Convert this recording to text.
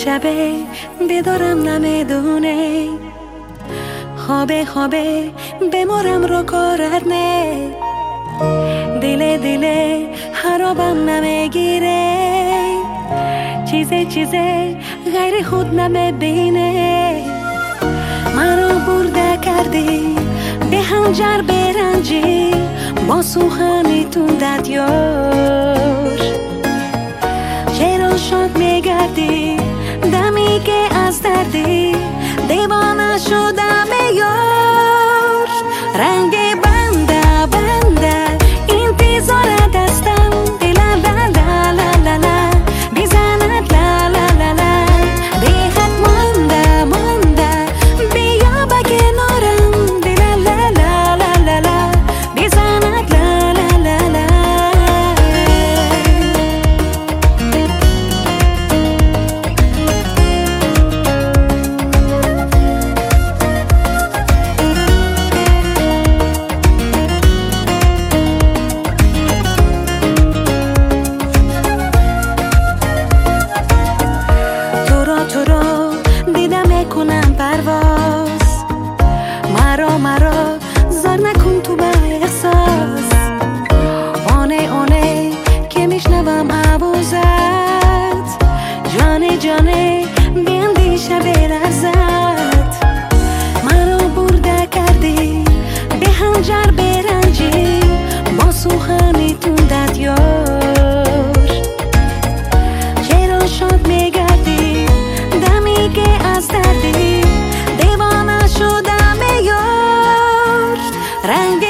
شبه بیدارم نمیدونه، خوابه بمارم رو کارت نه، دل خرابم نمیگیره، چیزه غیر خود نمیبینه. مرا برده کردی به هنجر برنجی، با سوخنی تندت یار، چرا شاد میگردی دمی که از دردی دیوانه شدم یار. رنگ بنده انتظار دستم، دلم لا لا لا لا بزند لا لا لا لا، دیخت مانده بیا با کنارم، دلم لا لا لا لا لا بزند لا لا لا لا. تو رو دیدم میکنم پرواز، مرا زار نکن تو به احساس، آنه که میشنوم آوازت، جانه بیندیشه برزد. مرا برده کردی به هنجر برنجی، با سوخنی تندت یار، چرا شاد میگردی دمی که از دردی دیوانه شدم یار. رنگ